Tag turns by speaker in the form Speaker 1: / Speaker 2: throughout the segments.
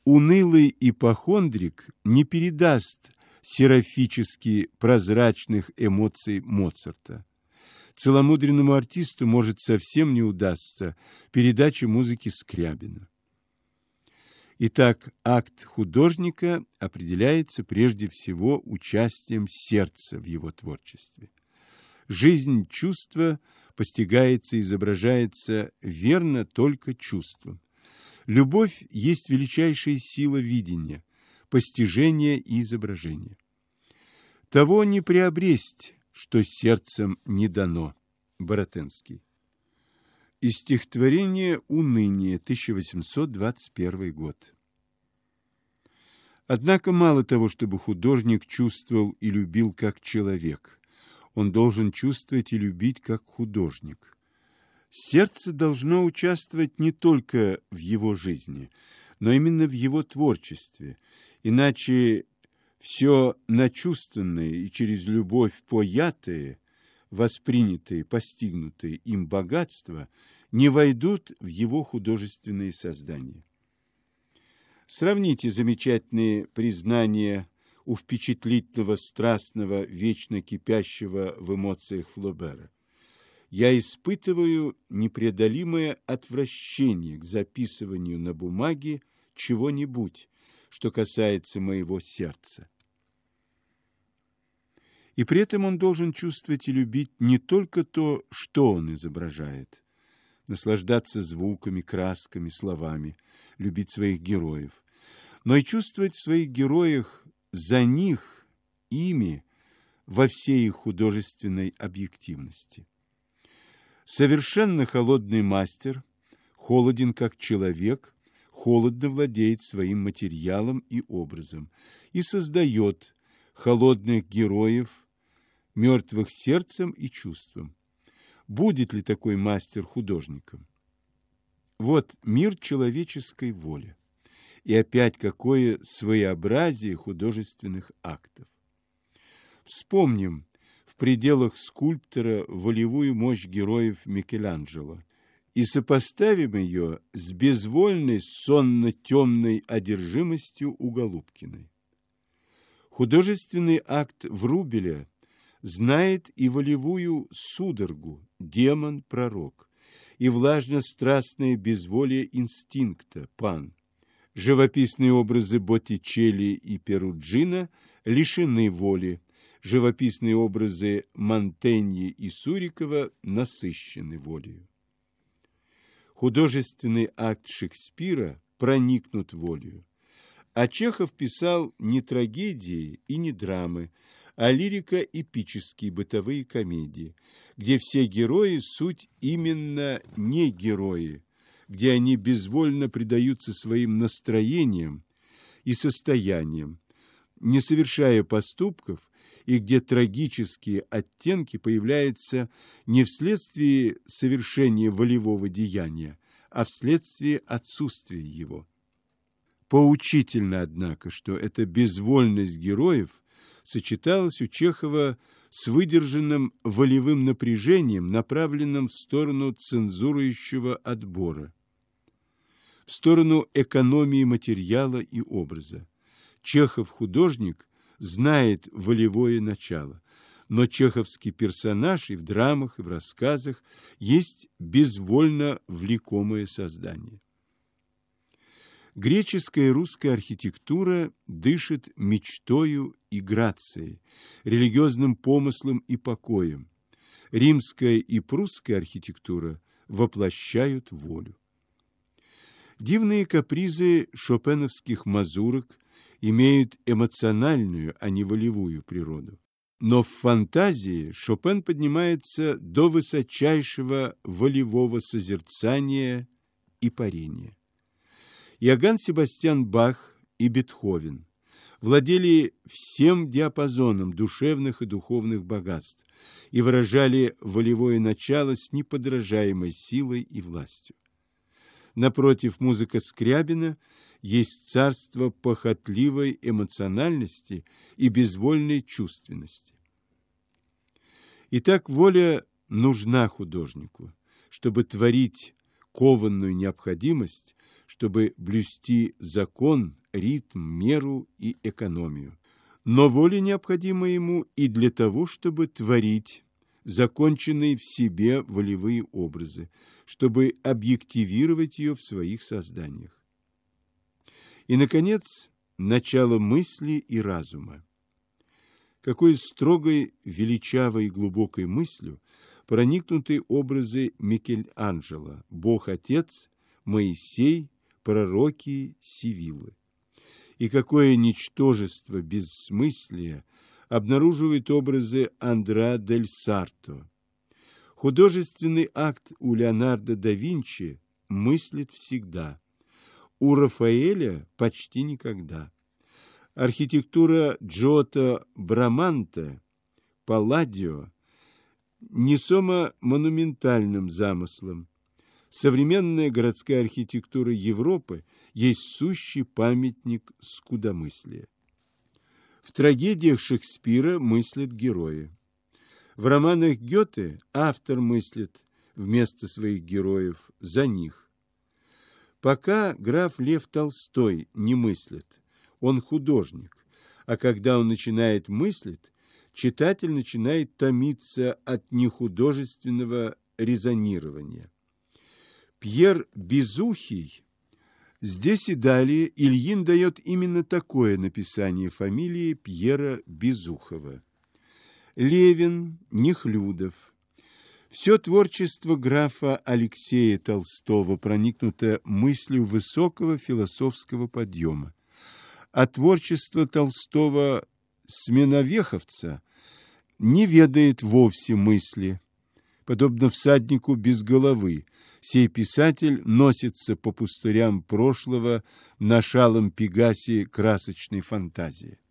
Speaker 1: Унылый ипохондрик не передаст серафически прозрачных эмоций Моцарта. Целомудренному артисту может совсем не удастся передача музыки Скрябина. Итак, акт художника определяется прежде всего участием сердца в его творчестве. Жизнь чувства постигается и изображается верно только чувством. Любовь есть величайшая сила видения, постижения и изображения. Того не приобресть, что сердцем не дано. Баратынский. Из стихотворения «Уныние», 1821 год. Однако мало того, чтобы художник чувствовал и любил как человек. Он должен чувствовать и любить как художник. Сердце должно участвовать не только в его жизни, но именно в его творчестве. Иначе все начувственное и через любовь поятое, воспринятые, постигнутые им богатства не войдут в его художественные создания. Сравните замечательные признания у впечатлительного, страстного, вечно кипящего в эмоциях Флобера. «Я испытываю непреодолимое отвращение к записыванию на бумаге чего-нибудь, что касается моего сердца». И при этом он должен чувствовать и любить не только то, что он изображает, наслаждаться звуками, красками, словами, любить своих героев, но и чувствовать в своих героях за них, ими, во всей их художественной объективности. Совершенно холодный мастер, холоден как человек, холодно владеет своим материалом и образом и создает холодных героев, мертвых сердцем и чувством. Будет ли такой мастер художником? Вот мир человеческой воли. И опять какое своеобразие художественных актов. Вспомним в пределах скульптора волевую мощь героев Микеланджело и сопоставим ее с безвольной сонно-темной одержимостью у Голубкиной. Художественный акт Врубеля знает и волевую судорогу, демон-пророк, и влажно-страстное безволие инстинкта, пан. Живописные образы Боттичелли и Перуджино лишены воли, живописные образы Монтеньи и Сурикова насыщены волею. Художественный акт Шекспира проникнут волею. А Чехов писал не трагедии и не драмы, а лирико-эпические бытовые комедии, где все герои суть именно не герои, где они безвольно предаются своим настроениям и состояниям, не совершая поступков, и где трагические оттенки появляются не вследствие совершения волевого деяния, а вследствие отсутствия его. Поучительно, однако, что эта безвольность героев сочеталась у Чехова с выдержанным волевым напряжением, направленным в сторону цензурующего отбора, в сторону экономии материала и образа. Чехов-художник знает волевое начало, но чеховский персонаж и в драмах, и в рассказах есть безвольно влекомое создание. Греческая и русская архитектура дышит мечтою и грацией, религиозным помыслом и покоем. Римская и прусская архитектура воплощают волю. Дивные капризы шопеновских мазурок имеют эмоциональную, а не волевую природу. Но в фантазии Шопен поднимается до высочайшего волевого созерцания и парения. Иоганн Себастьян Бах и Бетховен владели всем диапазоном душевных и духовных богатств и выражали волевое начало с неподражаемой силой и властью. Напротив, музыка Скрябина есть царство похотливой эмоциональности и безвольной чувственности. Итак, воля нужна художнику, чтобы творить кованную необходимость, чтобы блюсти закон ритм, меру и экономию. Но воля необходима ему и для того, чтобы творить законченные в себе волевые образы, чтобы объективировать ее в своих созданиях. И, наконец, начало мысли и разума. Какой строгой, величавой и глубокой мыслью проникнуты образы Микеланджело, Бог-Отец, Моисей, пророки, Сивиллы. И какое ничтожество бессмыслия обнаруживают образы Андреа дель Сарто. Художественный акт у Леонардо да Винчи мыслит всегда, у Рафаэля почти никогда. Архитектура Джотто Браманте, Палладио, несома монументальным замыслом. Современная городская архитектура Европы есть сущий памятник скудомыслия. В трагедиях Шекспира мыслят герои. В романах Гёте автор мыслит вместо своих героев за них. Пока граф Лев Толстой не мыслит, он художник, а когда он начинает мыслить, читатель начинает томиться от нехудожественного резонирования. Пьер Безухий, здесь и далее Ильин дает именно такое написание фамилии Пьера Безухова. Левин, Нехлюдов. Все творчество графа Алексея Толстого проникнуто мыслью высокого философского подъема. А творчество Толстого сменовеховца не ведает вовсе мысли. Подобно всаднику без головы, сей писатель носится по пустырям прошлого на шалом пегасе красочной фантазии.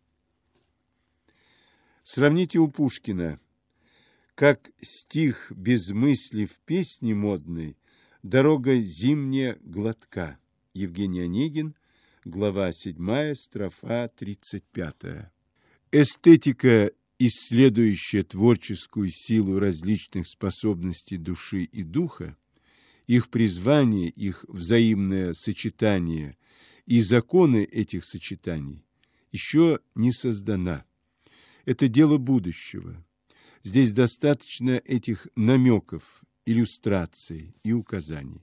Speaker 1: Сравните у Пушкина, как стих без мысли в песне модной «Дорога зимняя глотка». Евгений Онегин, глава 7, строфа 35. Эстетика, исследующая творческую силу различных способностей души и духа, их призвание, их взаимное сочетание и законы этих сочетаний, еще не создана. Это дело будущего. Здесь достаточно этих намеков, иллюстраций и указаний.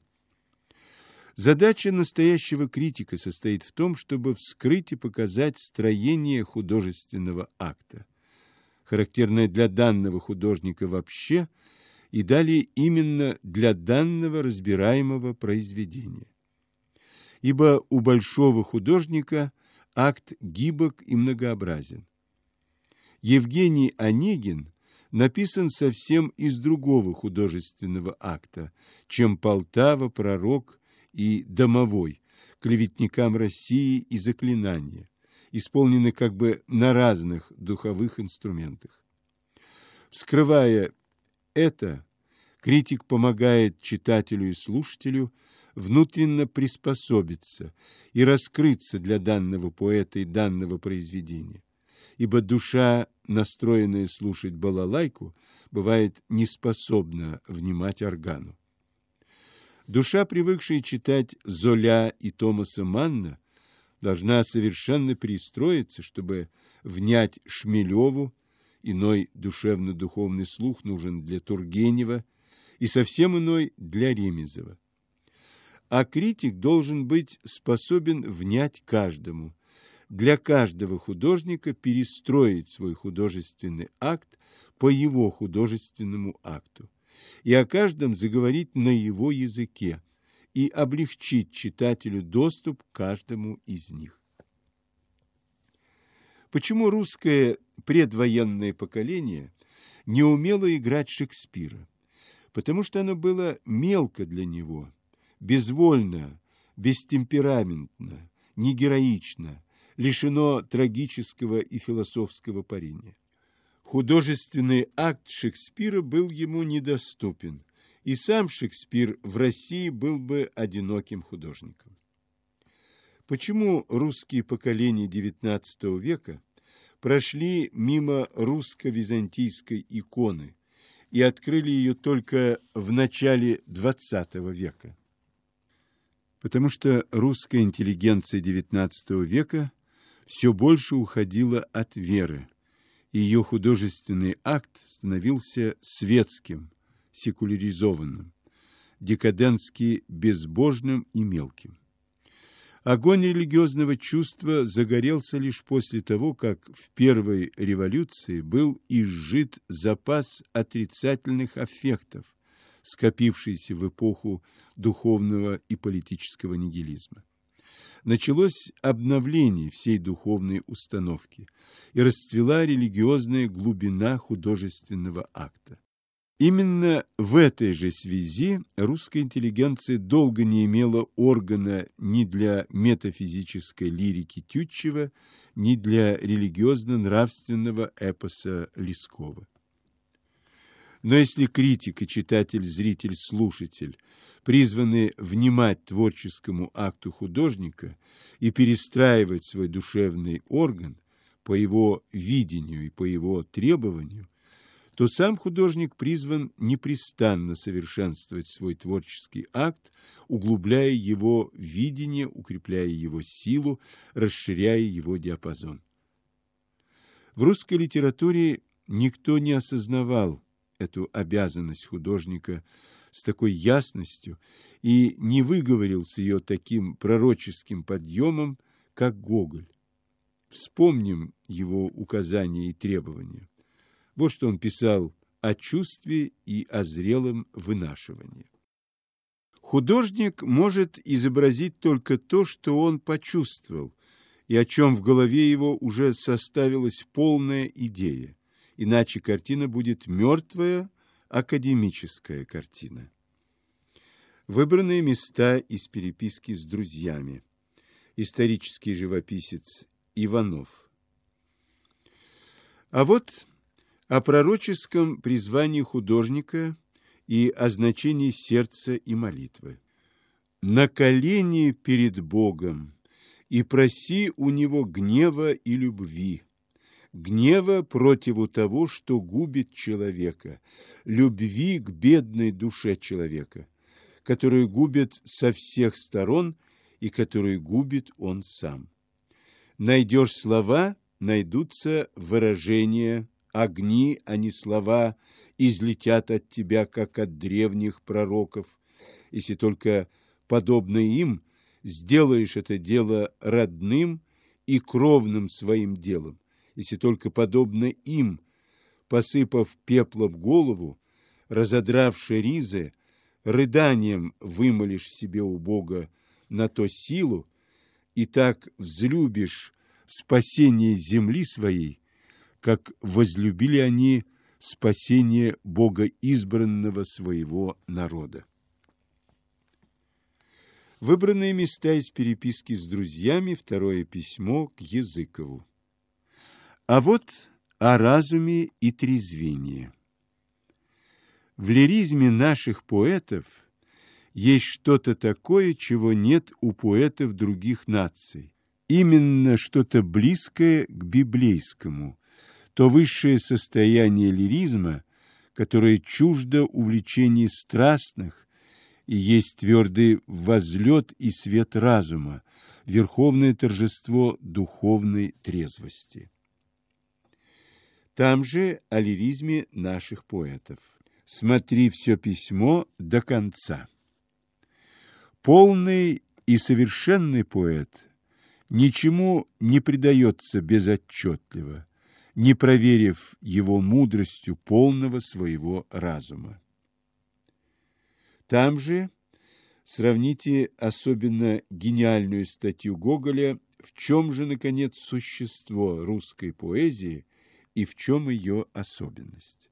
Speaker 1: Задача настоящего критика состоит в том, чтобы вскрыть и показать строение художественного акта, характерное для данного художника вообще и далее именно для данного разбираемого произведения. Ибо у большого художника акт гибок и многообразен. Евгений Онегин написан совсем из другого художественного акта, чем Полтава, Пророк и Домовой, клеветникам России и заклинания, исполнены как бы на разных духовых инструментах. Вскрывая это, критик помогает читателю и слушателю внутренно приспособиться и раскрыться для данного поэта и данного произведения, ибо душа, настроенная слушать балалайку, бывает неспособна внимать органу. Душа, привыкшая читать Золя и Томаса Манна, должна совершенно перестроиться, чтобы внять Шмелеву, иной душевно-духовный слух нужен для Тургенева и совсем иной для Ремезова. А критик должен быть способен внять каждому, для каждого художника перестроить свой художественный акт по его художественному акту и о каждом заговорить на его языке и облегчить читателю доступ к каждому из них. Почему русское предвоенное поколение не умело играть Шекспира? Потому что оно было мелко для него, безвольно, бестемпераментно, негероично, лишено трагического и философского парения. Художественный акт Шекспира был ему недоступен, и сам Шекспир в России был бы одиноким художником. Почему русские поколения XIX века прошли мимо русско-византийской иконы и открыли ее только в начале XX века? потому что русская интеллигенция XIX века все больше уходила от веры, и ее художественный акт становился светским, секуляризованным, декадентски безбожным и мелким. Огонь религиозного чувства загорелся лишь после того, как в первой революции был изжит запас отрицательных аффектов, скопившийся в эпоху духовного и политического нигилизма. Началось обновление всей духовной установки, и расцвела религиозная глубина художественного акта. Именно в этой же связи русская интеллигенция долго не имела органа ни для метафизической лирики Тютчева, ни для религиозно-нравственного эпоса Лескова. Но если критик и читатель, зритель, слушатель призваны внимать творческому акту художника и перестраивать свой душевный орган по его видению и по его требованию, то сам художник призван непрестанно совершенствовать свой творческий акт, углубляя его видение, укрепляя его силу, расширяя его диапазон. В русской литературе никто не осознавал эту обязанность художника с такой ясностью и не выговорил с ее таким пророческим подъемом, как Гоголь. Вспомним его указания и требования. Вот что он писал о чувстве и о зрелом вынашивании. Художник может изобразить только то, что он почувствовал, и о чем в голове его уже составилась полная идея, иначе картина будет мертвая, академическая картина. Выбранные места из переписки с друзьями. Исторический живописец Иванов. А вот о пророческом призвании художника и о значении сердца и молитвы. «На колени перед Богом и проси у Него гнева и любви, гнева противу того, что губит человека, любви к бедной душе человека, которую губит со всех сторон и которую губит он сам. Найдешь слова, найдутся выражения, огни, а не слова, излетят от тебя, как от древних пророков, если только, подобно им, сделаешь это дело родным и кровным своим делом, если только, подобно им, посыпав пеплом голову, разодравши ризы, рыданием вымолишь себе у Бога на то силу, и так взлюбишь спасение земли своей, как возлюбили они спасение Бога избранного своего народа. Выбранные места из переписки с друзьями, второе письмо к Языкову. А вот о разуме и трезвении. В лиризме наших поэтов есть что-то такое, чего нет у поэтов других наций. Именно что-то близкое к библейскому, то высшее состояние лиризма, которое чуждо увлечений страстных и есть твердый возлет и свет разума, верховное торжество духовной трезвости. Там же о лиризме наших поэтов. Смотри все письмо до конца. Полный и совершенный поэт ничему не предается безотчетливо, не проверив его мудростью полного своего разума. Там же сравните особенно гениальную статью Гоголя «В чем же, наконец, существо русской поэзии и в чем ее особенность».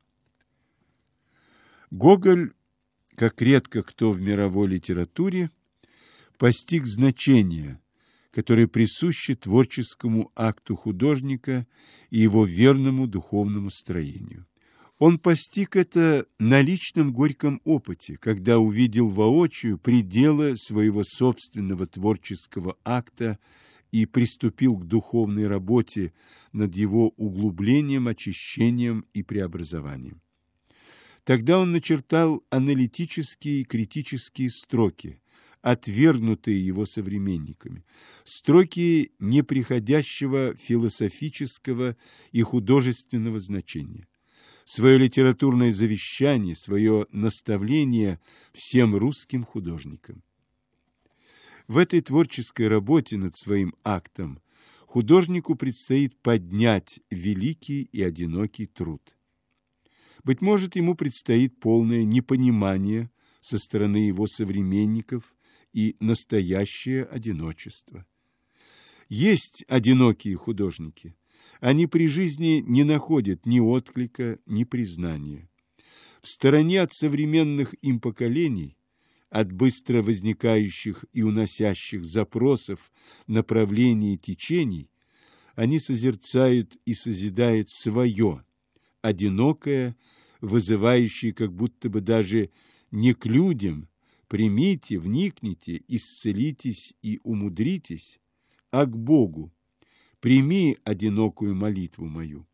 Speaker 1: Гоголь, как редко кто в мировой литературе, постиг значение, которое присуще творческому акту художника и его верному духовному строению. Он постиг это на личном горьком опыте, когда увидел воочию пределы своего собственного творческого акта и приступил к духовной работе над его углублением, очищением и преобразованием. Тогда он начертал аналитические и критические строки, отвергнутые его современниками, строки неприходящего философического и художественного значения, свое литературное завещание, свое наставление всем русским художникам. В этой творческой работе над своим актом художнику предстоит поднять великий и одинокий труд. Быть может, ему предстоит полное непонимание со стороны его современников и настоящее одиночество. Есть одинокие художники. Они при жизни не находят ни отклика, ни признания. В стороне от современных им поколений, от быстро возникающих и уносящих запросов, направлений и течений, они созерцают и созидают свое, одинокое, вызывающее как будто бы даже не к людям, примите, вникните, исцелитесь и умудритесь, а к Богу, прими одинокую молитву мою.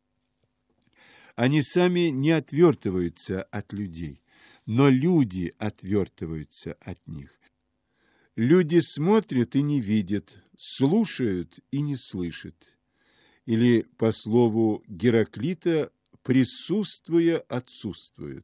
Speaker 1: Они сами не отвертываются от людей, но люди отвертываются от них. Люди смотрят и не видят, слушают и не слышат. Или, по слову Гераклита, присутствуя, отсутствуют.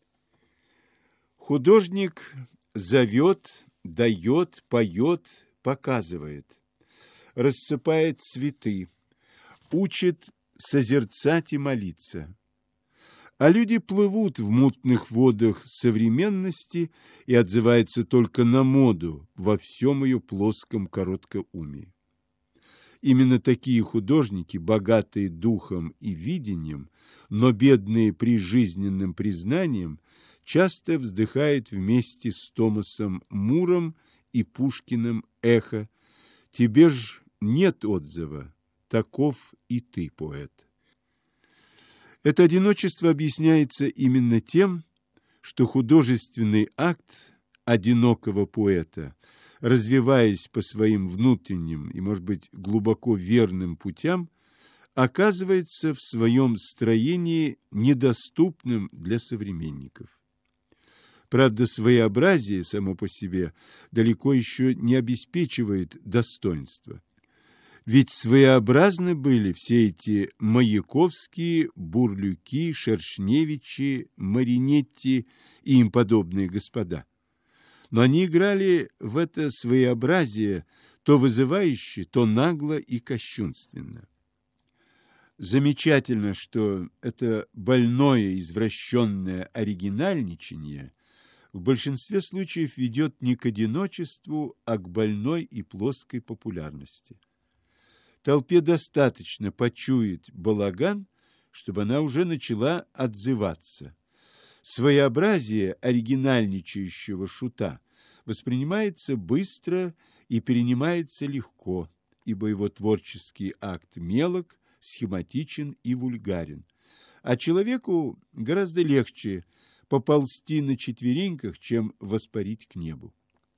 Speaker 1: Художник зовет, дает, поет, показывает, рассыпает цветы, учит созерцать и молиться. А люди плывут в мутных водах современности и отзываются только на моду во всем ее плоском короткоумии. Именно такие художники, богатые духом и видением, но бедные прижизненным признанием, часто вздыхают вместе с Томасом Муром и Пушкиным эхо: «Тебе ж нет отзыва, таков и ты, поэт». Это одиночество объясняется именно тем, что художественный акт одинокого поэта, развиваясь по своим внутренним и, может быть, глубоко верным путям, оказывается в своем строении недоступным для современников. Правда, своеобразие само по себе далеко еще не обеспечивает достоинства. Ведь своеобразны были все эти Маяковские, Бурлюки, Шершневичи, Маринетти и им подобные господа. Но они играли в это своеобразие то вызывающе, то нагло и кощунственно. Замечательно, что это больное извращенное оригинальничание в большинстве случаев ведет не к одиночеству, а к больной и плоской популярности. Толпе достаточно почуять балаган, чтобы она уже начала отзываться. Своеобразие оригинальничающего шута воспринимается быстро и перенимается легко, ибо его творческий акт мелок, схематичен и вульгарен. А человеку гораздо легче поползти на четвереньках, чем воспарить к небу.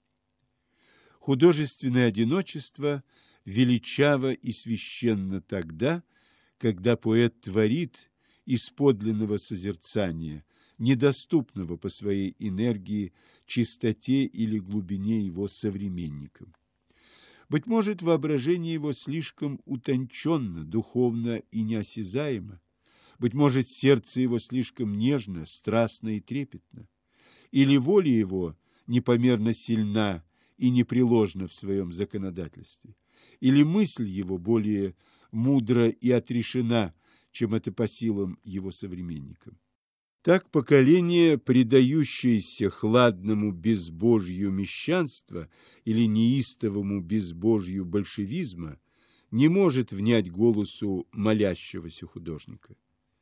Speaker 1: Художественное одиночество величаво и священно тогда, когда поэт творит из подлинного созерцания, недоступного по своей энергии, чистоте или глубине его современникам. Быть может, воображение его слишком утонченно, духовно и неосязаемо. Быть может, сердце его слишком нежно, страстно и трепетно. Или воля его непомерно сильна и непреложна в своем законодательстве. Или мысль его более мудра и отрешена, чем это по силам его современникам. Так поколение, предающееся хладному безбожью мещанства или неистовому безбожью большевизма, не может внять голосу молящегося художника.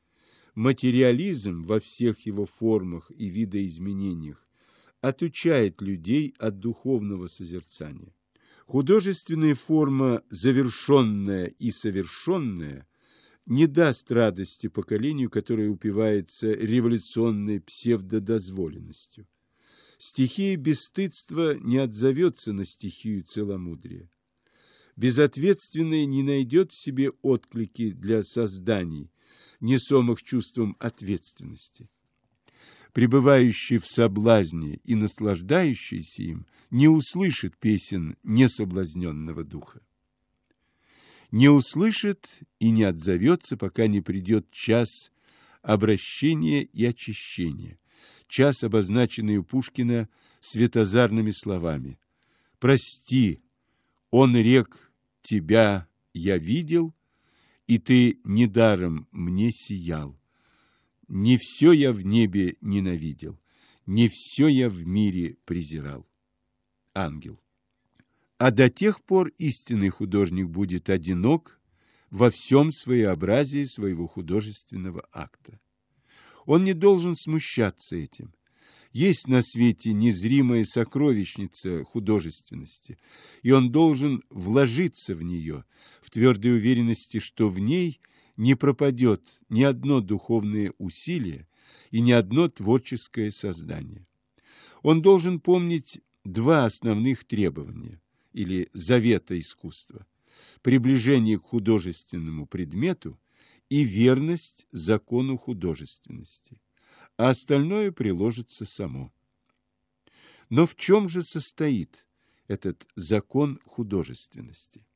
Speaker 1: Материализм во всех его формах и видоизменениях отучает людей от духовного созерцания. Художественная форма, завершенная и совершенная, не даст радости поколению, которое упивается революционной псевдодозволенностью. Стихия бесстыдства не отзовется на стихию целомудрия. Безответственный не найдет в себе отклики для созданий, несомых чувством ответственности. пребывающий в соблазне и наслаждающийся им, не услышит песен несоблазненного духа. Не услышит и не отзовется, пока не придет час обращения и очищения, час, обозначенный у Пушкина светозарными словами: «Прости, он рек, тебя я видел, и ты недаром мне сиял. Не все я в небе ненавидел, не все я в мире презирал». Ангел. А до тех пор истинный художник будет одинок во всем своеобразии своего художественного акта. Он не должен смущаться этим. Есть на свете незримая сокровищница художественности, и он должен вложиться в нее, в твердой уверенности, что в ней не пропадет ни одно духовное усилие и ни одно творческое создание. Он должен помнить два основных требования или завета искусства: приближение к художественному предмету и верность закону художественности, а остальное приложится само. Но в чем же состоит этот закон художественности?